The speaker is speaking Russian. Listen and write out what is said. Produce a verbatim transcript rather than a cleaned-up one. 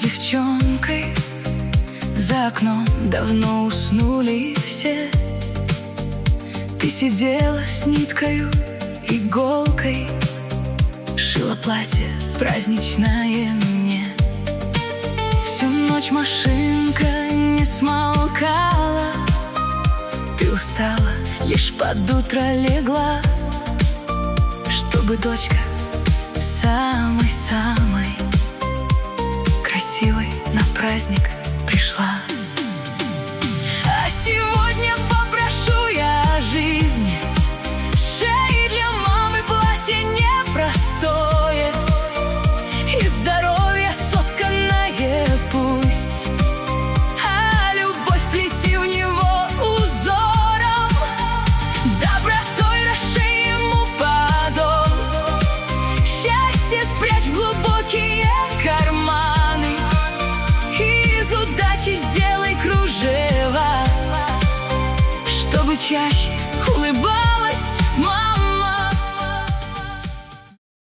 девчонкой. За окном давно уснули все. Ты сидела с ниткою, иголкой, шила платье праздничное мне. Всю ночь машинка не смолкала. Ты устала, лишь под утро легла, чтобы дочка самой-самой красивой на праздник пришла. А сегодня попрошу я жизнь, шеи для мамы платье непростое, и здоровье сотканное пусть, а любовь плети в него узором, добротой расшей ему подол, счастье спрячь в глубокие карманы, из удачи сделай кружева, чтобы чаще